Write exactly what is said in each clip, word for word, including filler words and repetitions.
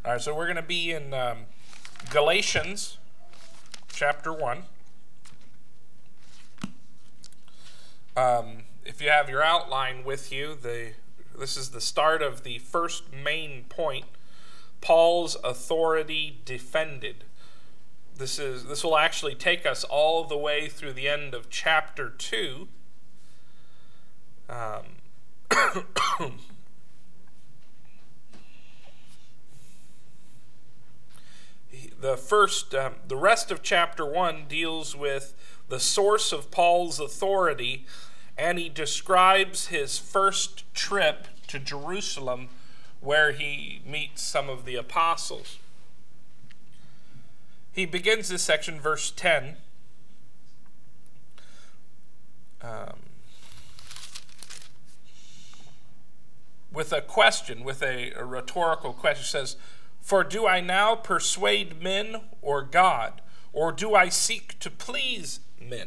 All right, so we're going to be in um, Galatians chapter one. Um, if you have your outline with you, the this is the start of the first main point, Paul's authority defended. This is this will actually take us all the way through the end of chapter two. Um, the first, um, the rest of chapter one deals with the source of Paul's authority, and he describes his first trip to Jerusalem, where he meets some of the apostles. He begins this section, verse ten. Um, with a question, with a, a rhetorical question. It says, "For do I now persuade men or God, or do I seek to please men?"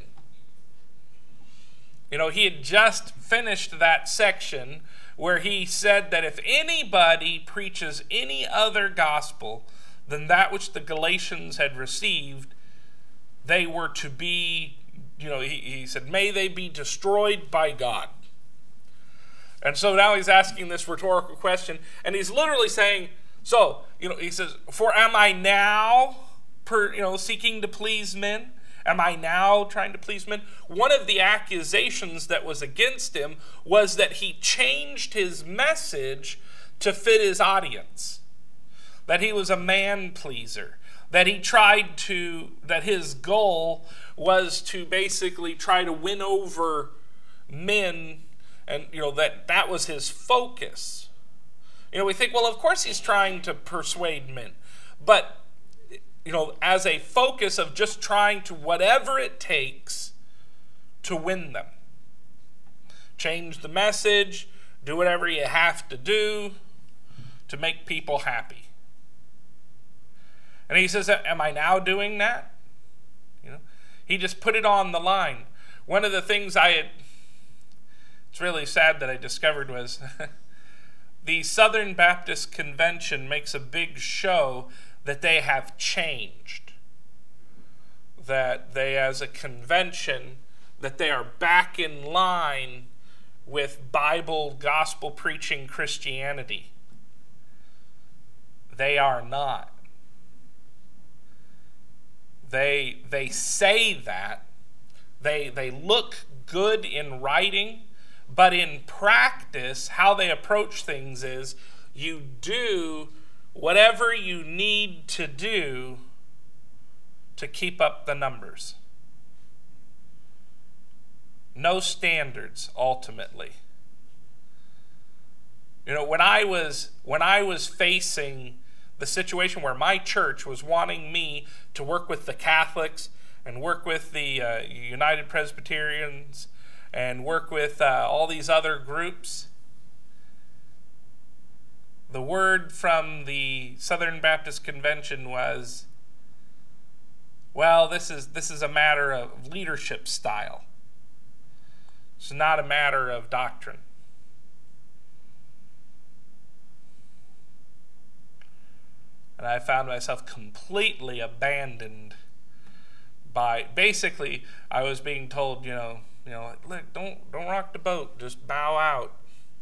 You know, he had just finished that section where he said that if anybody preaches any other gospel than that which the Galatians had received, they were to be, you know, he, he said, may they be destroyed by God. And so now he's asking this rhetorical question, and he's literally saying, so, you know, he says, for am I now, per, you know, seeking to please men? Am I now trying to please men? One of the accusations that was against him was that he changed his message to fit his audience. That he was a man pleaser. That he tried to, that his goal was to basically try to win over men, and, you know, that that was his focus. You know, we think, well, of course he's trying to persuade men. But, you know, as a focus of just trying to whatever it takes to win them. Change the message, do whatever you have to do to make people happy. And he says, am I now doing that? You know, he just put it on the line. One of the things I had, it's really sad that I discovered was the Southern Baptist Convention makes a big show that they have changed. That they, as a convention, that they are back in line with Bible, gospel-preaching Christianity. They are not. They, they say that. They, they look good in writing, but in practice, how they approach things is you do whatever you need to do to keep up the numbers. No standards, ultimately. You know, when I was when I was facing the situation where my church was wanting me to work with the Catholics and work with the uh, United Presbyterians and work with uh, all these other groups, the word from the Southern Baptist Convention was, well, this is this is a matter of leadership style. It's not a matter of doctrine. And I found myself completely abandoned by, basically, I was being told, you know, you know, like, look, don't don't rock the boat, just bow out.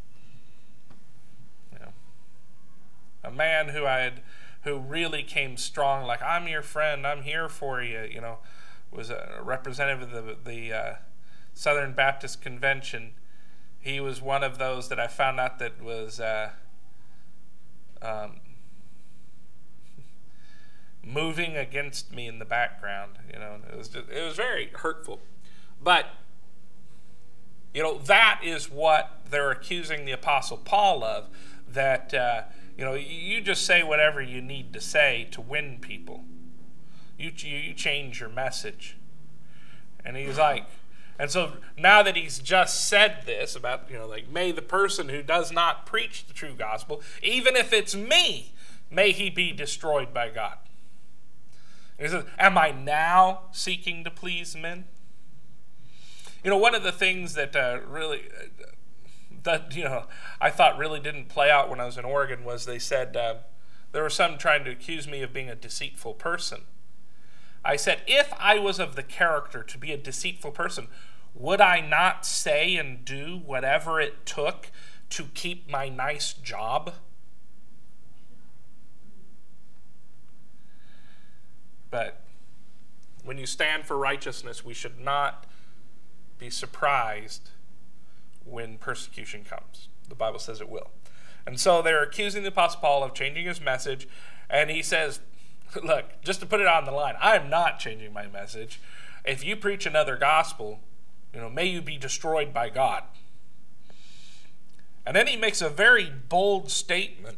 A man who I had, who really came strong, like, I'm your friend, I'm here for you, you know, was a representative of the, the uh, Southern Baptist Convention. He was one of those that I found out that was uh, um, moving against me in the background. You know, it was just, it was very hurtful. But, you know, that is what they're accusing the Apostle Paul of, that uh, you know, you just say whatever you need to say to win people. You you change your message. And he's like, and so now that he's just said this about, you know, like, may the person who does not preach the true gospel, even if it's me, may he be destroyed by God. And he says, am I now seeking to please men? You know, one of the things that uh, really... that, you know, I thought really didn't play out when I was in Oregon was they said uh, There were some trying to accuse me of being a deceitful person. I said, if I was of the character to be a deceitful person, would I not say and do whatever it took to keep my nice job? But when you stand for righteousness, we should not be surprised when persecution comes. The Bible says it will. And so they're accusing the Apostle Paul of changing his message, and he says, look, just to put it on the line, I am not changing my message. If you preach another gospel, you know, may you be destroyed by God. And then he makes a very bold statement.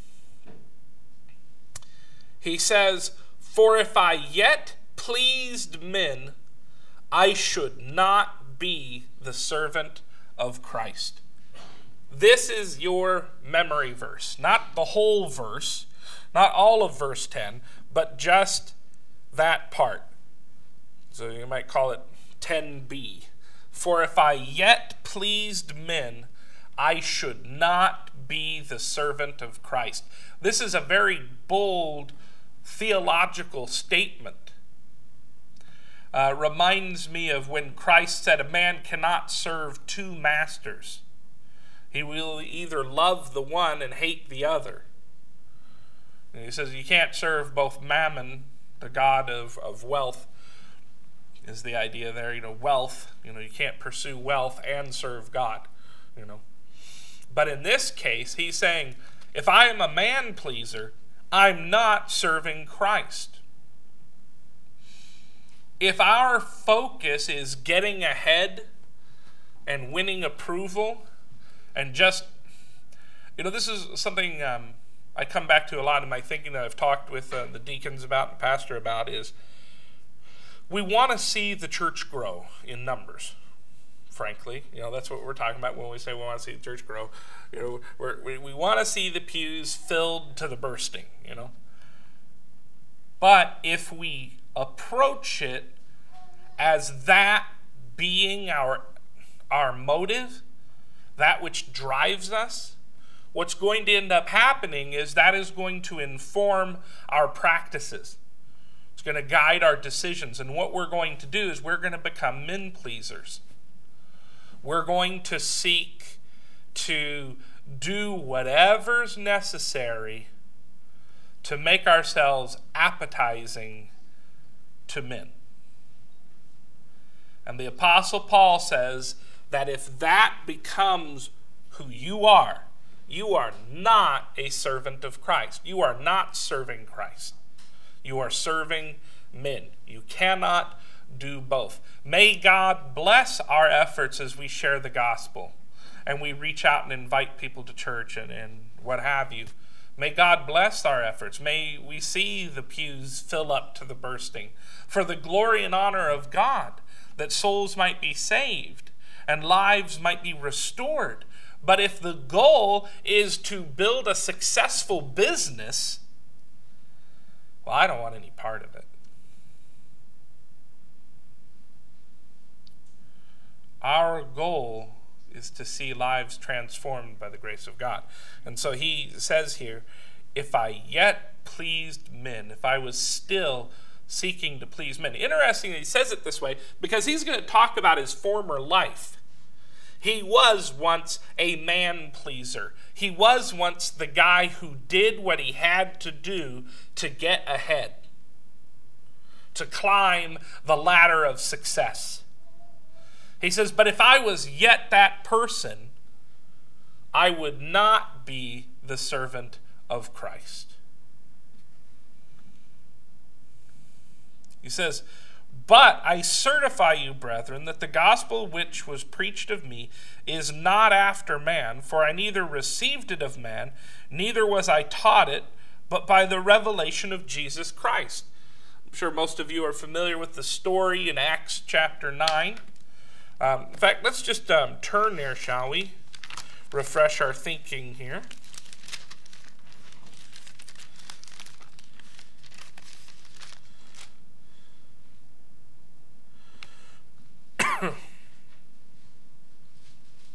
He says, for if I yet pleased men, I should not be the servant of Christ. This is your memory verse, not the whole verse, not all of verse ten, but just that part. So you might call it ten b. For if I yet pleased men, I should not be the servant of Christ. This is a very bold theological statement. Uh, reminds me of when Christ said a man cannot serve two masters. He will either love the one and hate the other. And he says you can't serve both Mammon, the god of, of wealth, is the idea there. You know, wealth, you know, you can't pursue wealth and serve God, you know. But in this case, he's saying, if I am a man pleaser, I'm not serving Christ. If our focus is getting ahead and winning approval and just, you know, this is something um, I come back to a lot in my thinking that I've talked with uh, the deacons about and pastor about is we want to see the church grow in numbers, frankly. You know, that's what we're talking about when we say we want to see the church grow. You know, we're, we we want to see the pews filled to the bursting, you know. But if we approach it as that being our our motive, that which drives us, what's going to end up happening is that is going to inform our practices. It's going to guide our decisions. And what we're going to do is we're going to become men pleasers. We're going to seek to do whatever's necessary to make ourselves appetizing to men. And the Apostle Paul says that if that becomes who you are, you are not a servant of Christ. You are not serving Christ. You are serving men. You cannot do both. May God bless our efforts as we share the gospel and we reach out and invite people to church and, and what have you. May God bless our efforts. May we see the pews fill up to the bursting for the glory and honor of God, that souls might be saved and lives might be restored. But if the goal is to build a successful business, well, I don't want any part of it. Our goal is to see lives transformed by the grace of God. And so he says here, if I yet pleased men, if I was still seeking to please men. Interesting that he says it this way because he's going to talk about his former life. He was once a man pleaser. He was once the guy who did what he had to do to get ahead, to climb the ladder of success. He says, but if I was yet that person, I would not be the servant of Christ. He says, but I certify you, brethren, that the gospel which was preached of me is not after man, for I neither received it of man, neither was I taught it, but by the revelation of Jesus Christ. I'm sure most of you are familiar with the story in Acts chapter nine. Um, in fact, let's just um, turn there, shall we? Refresh our thinking here.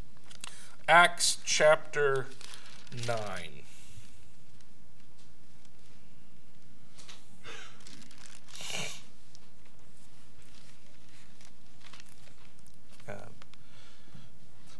Acts chapter nine.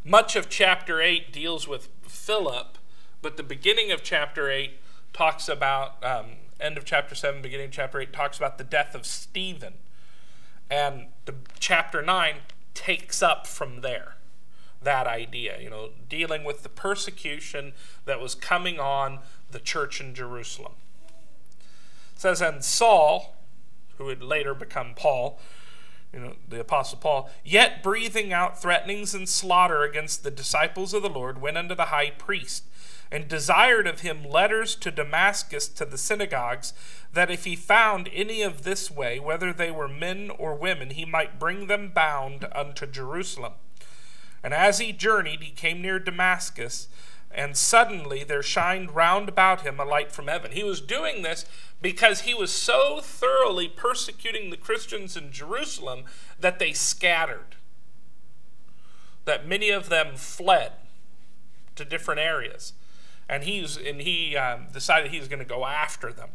Much of chapter eight deals with Philip, but the beginning of chapter eight talks about, um, end of chapter seven, beginning of chapter eight, talks about the death of Stephen. And the chapter nine takes up from there, that idea, you know, dealing with the persecution that was coming on the church in Jerusalem. It says, and Saul, who would later become Paul, you know, the Apostle Paul, yet breathing out threatenings and slaughter against the disciples of the Lord, went unto the high priest, and desired of him letters to Damascus to the synagogues, that if he found any of this way, whether they were men or women, he might bring them bound unto Jerusalem. And as he journeyed, he came near Damascus, and suddenly there shined round about him a light from heaven. He was doing this because he was so thoroughly persecuting the Christians in Jerusalem that they scattered, that many of them fled to different areas. And he's and he um, decided he was going to go after them.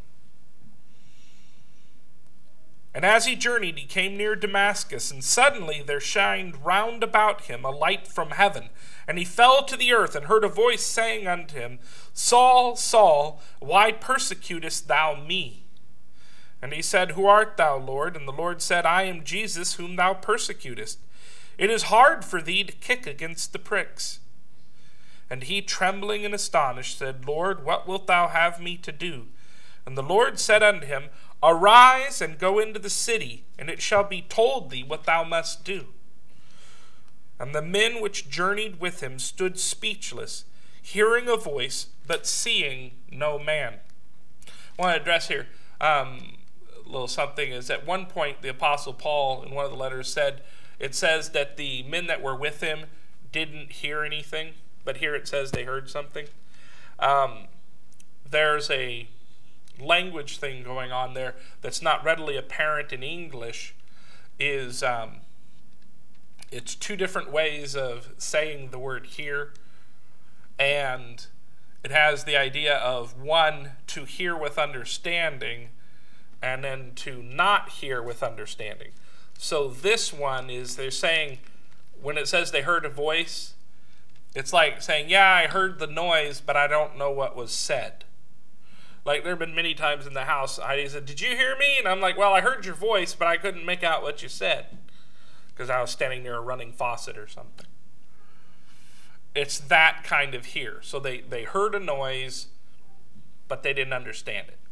And as he journeyed, he came near Damascus, and suddenly there shined round about him a light from heaven. And he fell to the earth, and heard a voice saying unto him, Saul, Saul, why persecutest thou me? And he said, Who art thou, Lord? And the Lord said, I am Jesus, whom thou persecutest. It is hard for thee to kick against the pricks. And he, trembling and astonished, said, Lord, what wilt thou have me to do? And the Lord said unto him, Arise and go into the city, and it shall be told thee what thou must do. And the men which journeyed with him stood speechless, hearing a voice, but seeing no man. I want to address here um, a little something. Is at one point the Apostle Paul in one of the letters said, it says that the men that were with him didn't hear anything, but here it says they heard something. Um, there's a language thing going on there that's not readily apparent in English. Is um, it's two different ways of saying the word hear, and it has the idea of one, to hear with understanding, and then to not hear with understanding. So this one is, they're saying, when it says they heard a voice, it's like saying, yeah, I heard the noise, but I don't know what was said. Like, there have been many times in the house, Heidi said, did you hear me? And I'm like, well, I heard your voice, but I couldn't make out what you said, because I was standing near a running faucet or something. It's that kind of hear. So they, they heard a noise, but they didn't understand it.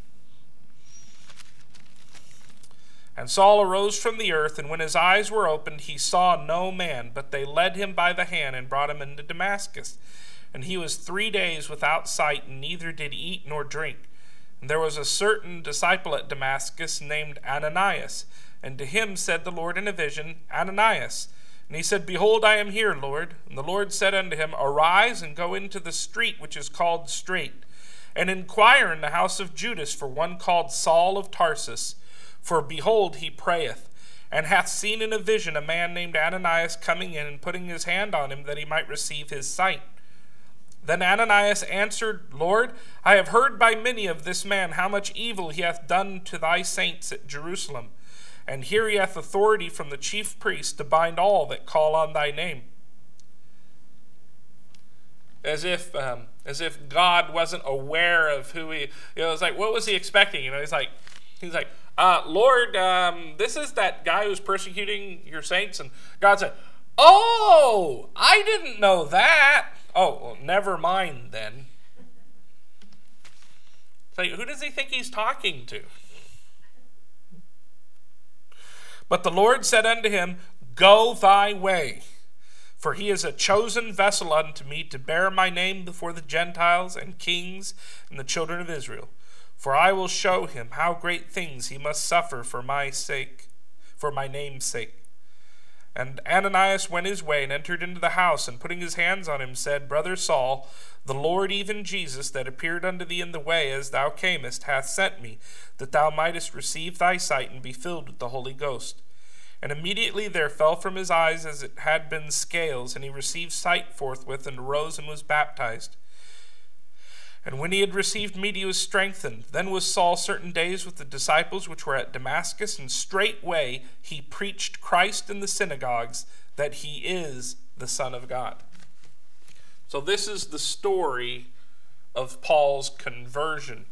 And Saul arose from the earth, and when his eyes were opened, he saw no man, but they led him by the hand and brought him into Damascus. And he was three days without sight, and neither did eat nor drink. And there was a certain disciple at Damascus named Ananias. And to him said the Lord in a vision, Ananias. And he said, Behold, I am here, Lord. And the Lord said unto him, Arise and go into the street which is called Straight, and inquire in the house of Judas for one called Saul of Tarsus. For behold, he prayeth, and hath seen in a vision a man named Ananias coming in and putting his hand on him that he might receive his sight. Then Ananias answered, Lord, I have heard by many of this man how much evil he hath done to thy saints at Jerusalem. And here he hath authority from the chief priest to bind all that call on thy name. As if um, as if God wasn't aware of who he, you know, it's like, what was he expecting? You know, he's like, he's like, uh, Lord, um, this is that guy who's persecuting your saints. And God said, oh, I didn't know that. Oh, well, never mind then. It's like, who does he think he's talking to? But the Lord said unto him, Go thy way, for he is a chosen vessel unto me to bear my name before the Gentiles and kings and the children of Israel. For I will show him how great things he must suffer for my sake, for my name's sake. And Ananias went his way and entered into the house, and putting his hands on him said, Brother Saul, the Lord even Jesus, that appeared unto thee in the way as thou camest, hath sent me, that thou mightest receive thy sight and be filled with the Holy Ghost. And immediately there fell from his eyes as it had been scales, and he received sight forthwith, and arose and was baptized. And when he had received meat, he was strengthened. Then was Saul certain days with the disciples which were at Damascus, and straightway he preached Christ in the synagogues, that he is the Son of God. So this is the story of Paul's conversion.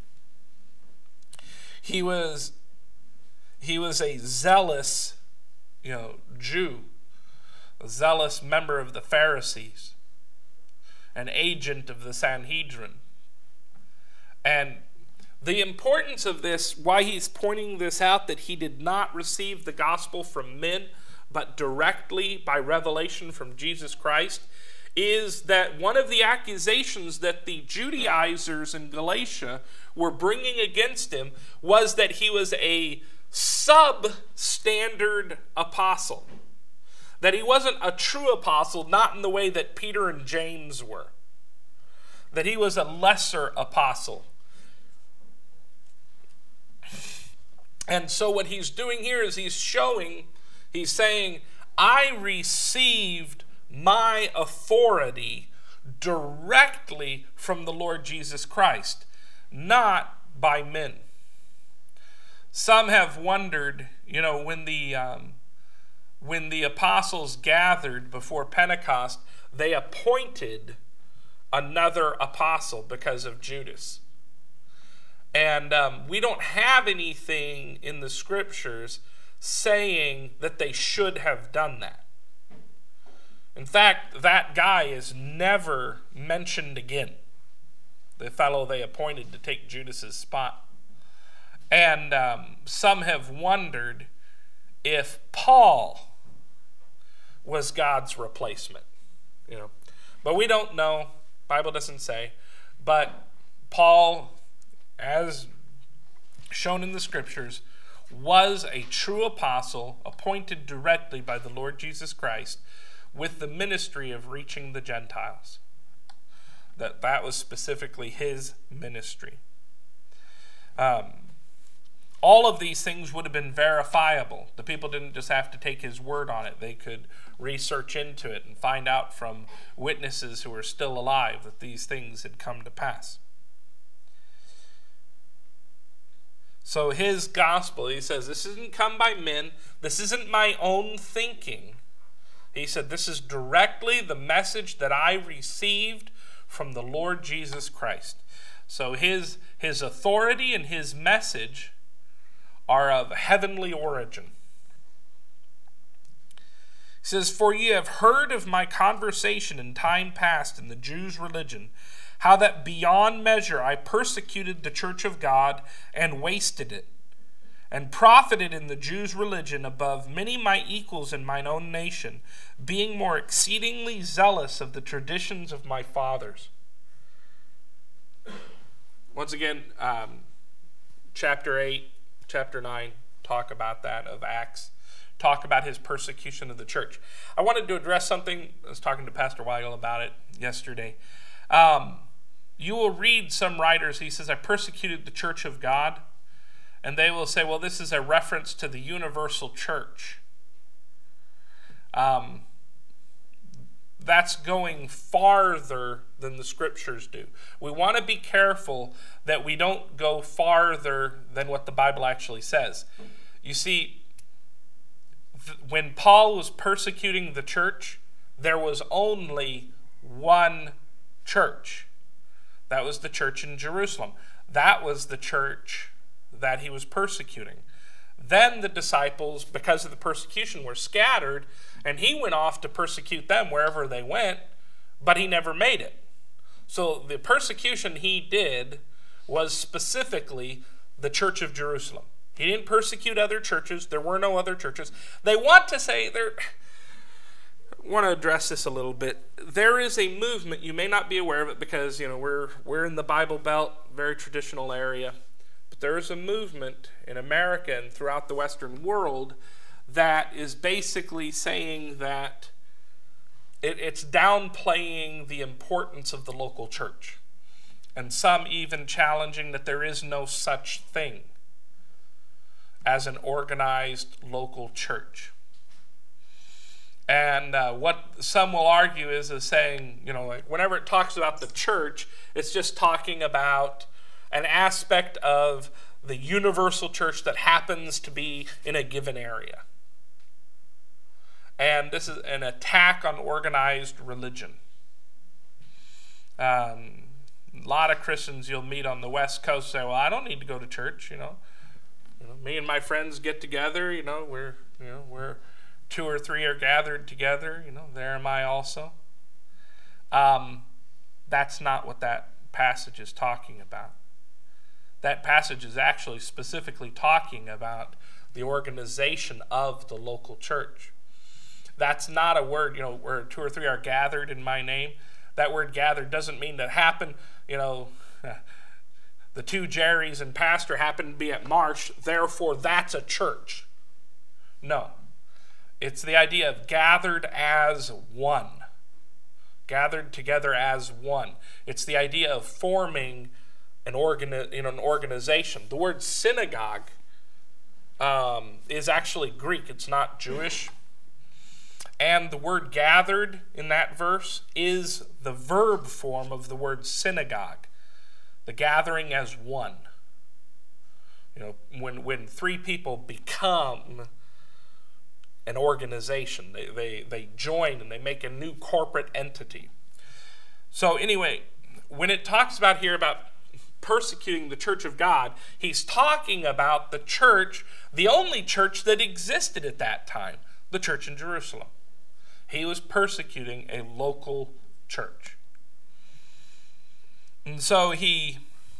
He was he was a zealous, you know, Jew, a zealous member of the Pharisees, an agent of the Sanhedrin. And the importance of this, why he's pointing this out, that he did not receive the gospel from men, but directly by revelation from Jesus Christ, is that one of the accusations that the Judaizers in Galatia were bringing against him was that he was a substandard apostle. That he wasn't a true apostle, not in the way that Peter and James were. That he was a lesser apostle. And so what he's doing here is he's showing, he's saying, I received my authority directly from the Lord Jesus Christ, not by men. Some have wondered, you know, when the um, when the apostles gathered before Pentecost, they appointed another apostle because of Judas. And um, we don't have anything in the scriptures saying that they should have done that. In fact, that guy is never mentioned again, the fellow they appointed to take Judas's spot. And um, some have wondered if Paul was God's replacement, you know. But we don't know. Bible doesn't say. But Paul, as shown in the scriptures, was a true apostle appointed directly by the Lord Jesus Christ with the ministry of reaching the Gentiles. That that was specifically his ministry. Um, all of these things would have been verifiable. The people didn't just have to take his word on it. They could research into it and find out from witnesses who are still alive that these things had come to pass. So his gospel, he says, this isn't come by men. This isn't my own thinking. He said, this is directly the message that I received from the Lord Jesus Christ. So his, his authority and his message are of heavenly origin. He says, for ye have heard of my conversation in time past in the Jews' religion, how that beyond measure I persecuted the church of God and wasted it, and profited in the Jews' religion above many my equals in mine own nation, being more exceedingly zealous of the traditions of my fathers. Once again, um, chapter eight, chapter nine, talk about that of Acts. Talk about his persecution of the church. I wanted to address something. I was talking to Pastor Weigel about it yesterday. Um, you will read some writers, he says, I persecuted the church of God. And they will say, well, this is a reference to the universal church. Um, that's going farther than the scriptures do. We want to be careful that we don't go farther than what the Bible actually says. You see, th- when Paul was persecuting the church, there was only one church. That was the church in Jerusalem. That was the church that he was persecuting. Then the disciples, because of the persecution, were scattered, and he went off to persecute them wherever they went, but he never made it. So the persecution he did was specifically the church of Jerusalem. He didn't persecute other churches. There were no other churches. They want to say, they're, I want to address this a little bit. There is a movement, you may not be aware of it because, you know, we're we're in the Bible Belt, very traditional area. But there is a movement in America and throughout the Western world that is basically saying that it, it's downplaying the importance of the local church. And some even challenging that there is no such thing as an organized local church. And uh, what some will argue is, is saying, you know, like whenever it talks about the church, it's just talking about an aspect of the universal church that happens to be in a given area. And this is an attack on organized religion. Um, a lot of Christians you'll meet on the West Coast say, well, I don't need to go to church, you know. You know, me and my friends get together, you know, we're, you know, we're two or three are gathered together, you know, there am I also. Um, that's not what that passage is talking about. That passage is actually specifically talking about the organization of the local church. That's not a word, you know, where two or three are gathered in my name. That word gathered doesn't mean that happen, you know, the two Jerrys and pastor happen to be at Marsh, therefore that's a church. No. It's the idea of gathered as one. Gathered together as one. It's the idea of forming an, organi- you know, an organization. The word synagogue um, is actually Greek. It's not Jewish. And the word gathered in that verse is the verb form of the word synagogue. The gathering as one. You know, when when three people become an organization, they, they, they join and they make a new corporate entity. So anyway, when it talks about here about persecuting the church of God, he's talking about the church, the only church that existed at that time, the church in Jerusalem. He was persecuting a local church. And so he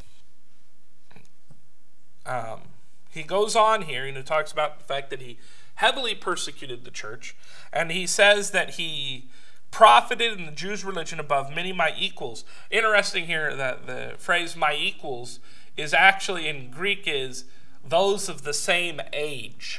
um, he goes on here and he talks about the fact that he heavily persecuted the church, and he says that he profited in the Jews' religion above many my equals. Interesting here that the phrase my equals is actually in Greek is those of the same age.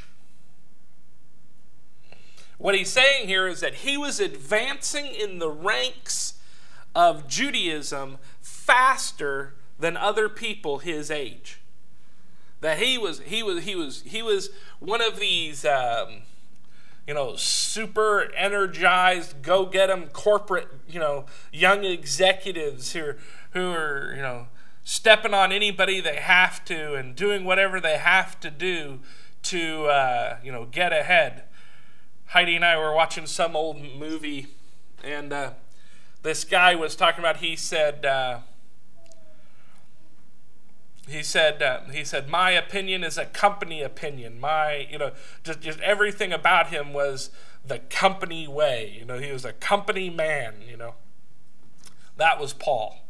What he's saying here is that he was advancing in the ranks of Judaism faster than other people his age. That he was he was he was he was one of these um, you know super energized go get 'em corporate you know young executives who are, who are you know stepping on anybody they have to and doing whatever they have to do to uh, you know get ahead. Heidi and I were watching some old movie, and uh, this guy was talking about. He said, uh, he said, uh, he said, my opinion is a company opinion. My, you know, just just everything about him was the company way. You know, he was a company man. You know, that was Paul.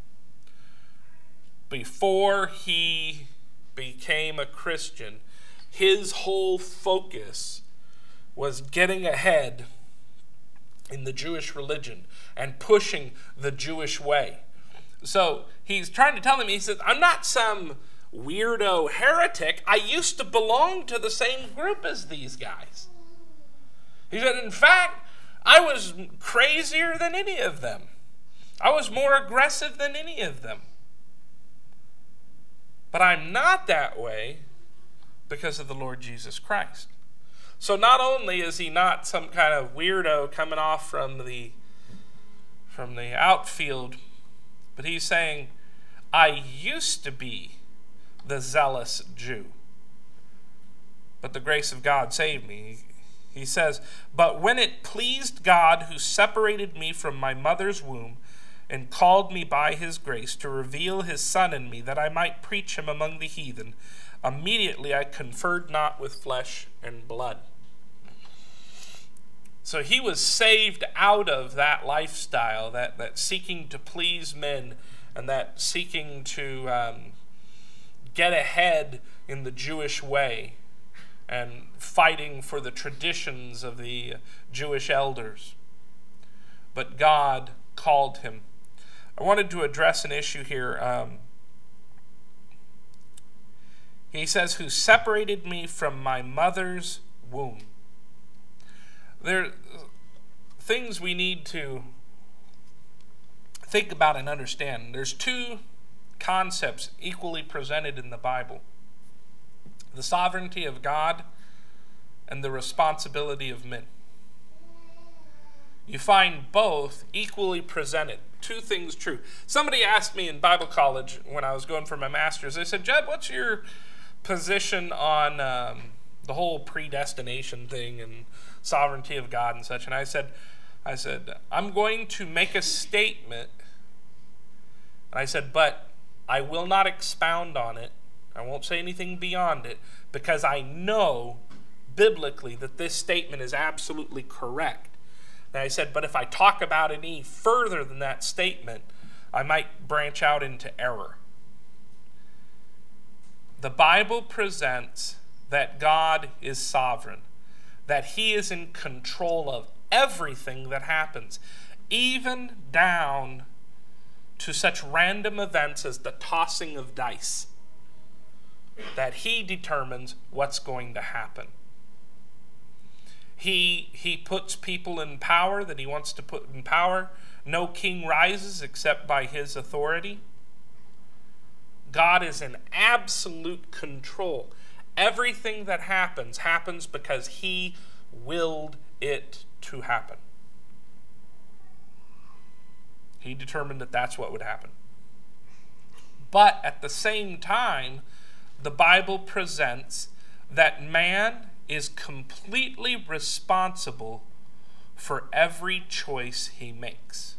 Before he became a Christian, his whole focus was getting ahead in the Jewish religion and pushing the Jewish way. So he's trying to tell them, he says, I'm not some weirdo heretic. I used to belong to the same group as these guys. He said, in fact, I was crazier than any of them. I was more aggressive than any of them. But I'm not that way because of the Lord Jesus Christ. So not only is he not some kind of weirdo coming off from the from the outfield, but he's saying, I used to be the zealous Jew, but the grace of God saved me. He says, but when it pleased God who separated me from my mother's womb and called me by his grace to reveal his Son in me that I might preach him among the heathen, immediately I conferred not with flesh and blood. So he was saved out of that lifestyle, that, that seeking to please men and that seeking to um, get ahead in the Jewish way and fighting for the traditions of the Jewish elders. But God called him. I wanted to address an issue here. Um, he says, who separated me from my mother's womb. There are things we need to think about and understand. There's two concepts equally presented in the Bible: the sovereignty of God and the responsibility of men. You find both equally presented. Two things true. Somebody asked me in Bible college when I was going for my master's, they said, Jed, what's your position on um, the whole predestination thing and sovereignty of God and such. And I said, I said, I'm going to make a statement. And I said, but I will not expound on it. I won't say anything beyond it, because I know biblically that this statement is absolutely correct. And I said, but if I talk about it any further than that statement, I might branch out into error. The Bible presents that God is sovereign, that he is in control of everything that happens, even down to such random events as the tossing of dice, that he determines what's going to happen. He, he puts people in power that he wants to put in power. No king rises except by his authority. God is in absolute control. Everything that happens, happens because he willed it to happen. He determined that that's what would happen. But at the same time, the Bible presents that man is completely responsible for every choice he makes.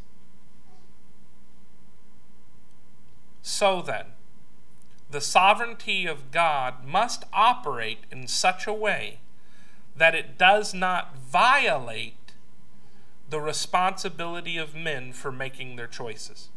So then, the sovereignty of God must operate in such a way that it does not violate the responsibility of men for making their choices.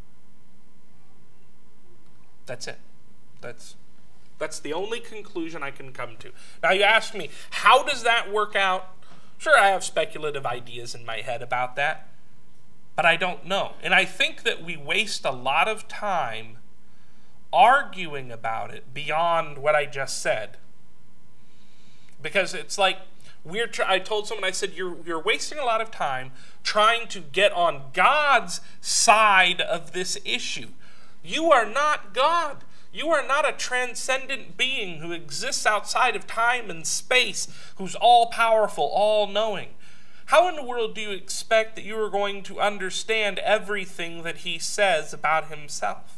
That's it. That's that's the only conclusion I can come to. Now you ask me, how does that work out? Sure, I have speculative ideas in my head about that, but I don't know. And I think that we waste a lot of time arguing about it beyond what I just said. Because it's like, we're. Tr- I told someone, I said, you're, you're wasting a lot of time trying to get on God's side of this issue. You are not God. You are not a transcendent being who exists outside of time and space, who's all-powerful, all-knowing. How in the world do you expect that you are going to understand everything that he says about himself?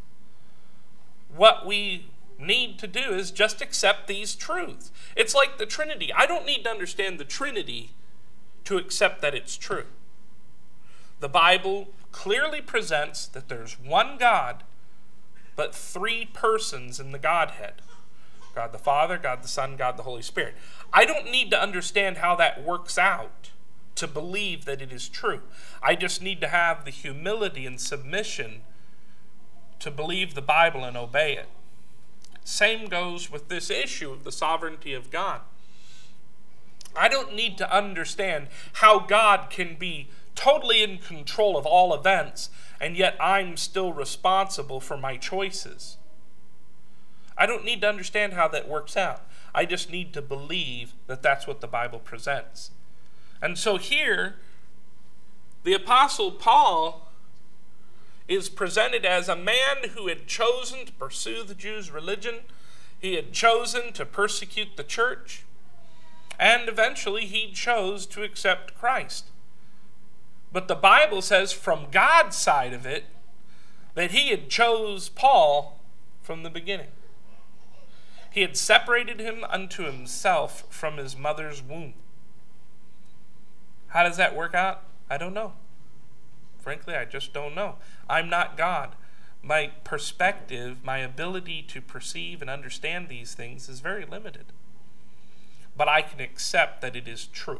What we need to do is just accept these truths. It's like the Trinity. I don't need to understand the Trinity to accept that it's true. The Bible clearly presents that there's one God, but three persons in the Godhead. God the Father, God the Son, God the Holy Spirit. I don't need to understand how that works out to believe that it is true. I just need to have the humility and submission to believe the Bible and obey it. Same goes with this issue of the sovereignty of God. I don't need to understand how God can be totally in control of all events, and yet I'm still responsible for my choices. I don't need to understand how that works out. I just need to believe that that's what the Bible presents. And so here, the Apostle Paul is presented as a man who had chosen to pursue the Jews' religion. He had chosen to persecute the church. And eventually he chose to accept Christ. But the Bible says from God's side of it that he had chose Paul from the beginning. He had separated him unto himself from his mother's womb. How does that work out? I don't know. Frankly, I just don't know. I'm not God. My perspective, my ability to perceive and understand these things is very limited. But I can accept that it is true.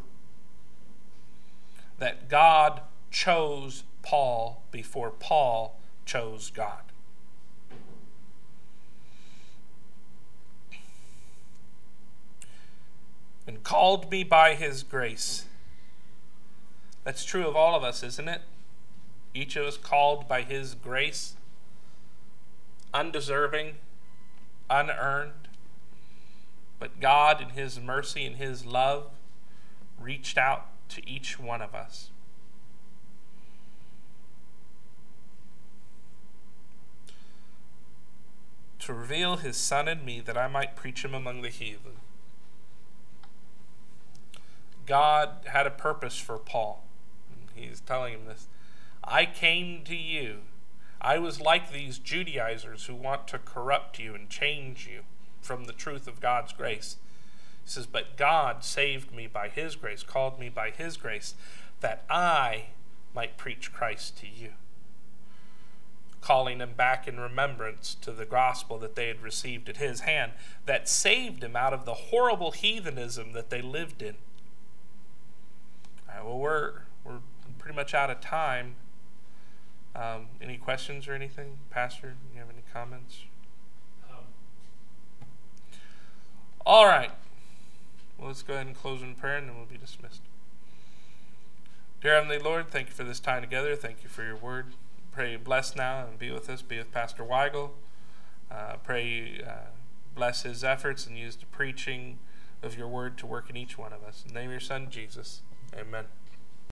That God chose Paul before Paul chose God. And called me by his grace. That's true of all of us, isn't it? Each of us called by his grace. Undeserving, unearned. But God in his mercy and his love reached out to each one of us. To reveal his Son in me that I might preach him among the heathen. God had a purpose for Paul. He's telling him this. I came to you. I was like these Judaizers who want to corrupt you and change you from the truth of God's grace. He says, but God saved me by his grace, called me by his grace, that I might preach Christ to you. Calling him back in remembrance to the gospel that they had received at his hand, that saved him out of the horrible heathenism that they lived in. All right, well, we're, we're pretty much out of time. Um, any questions or anything? Pastor, you have any comments? Um. All right. Well, let's go ahead and close in prayer, and then we'll be dismissed. Dear Heavenly Lord, thank you for this time together. Thank you for your word. Pray you bless now and be with us. Be with Pastor Weigel. Uh, pray you uh, bless his efforts and use the preaching of your word to work in each one of us. In the name of your Son, Jesus. Amen.